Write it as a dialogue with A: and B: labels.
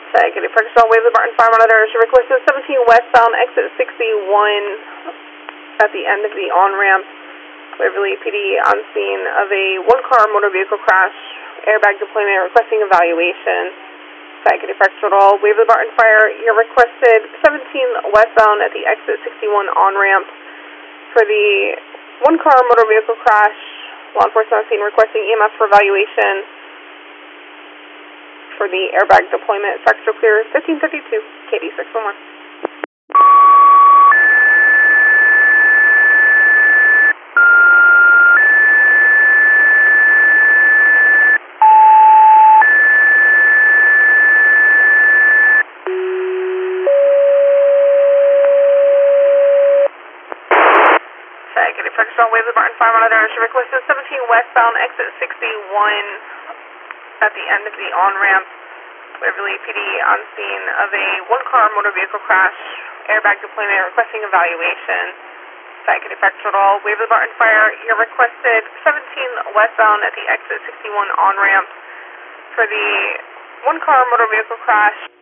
A: Executive First Waverly Martin Fire Monitors. Your request is 17 westbound, exit 61 at the end of the on-ramp. Waverly PD on scene of a one-car motor vehicle crash, airbag deployment, requesting evaluation. Executive First Waverly Martin Fire, you're requested 17 westbound at the exit 61 on-ramp for the one-car motor vehicle crash. Law enforcement on scene requesting EMS for evaluation. For the airbag deployment, sector clear 1552, KD 611. Executive First Waverly Martin Fire Monitors, requested 17 westbound, exit 61 at the end of the on-ramp. Waverly PD on scene of a one-car motor vehicle crash, airbag deployment, requesting evaluation. Executive First Waverly Martin Fire, you're requested 17 westbound at the exit 61 on-ramp for the one-car motor vehicle crash.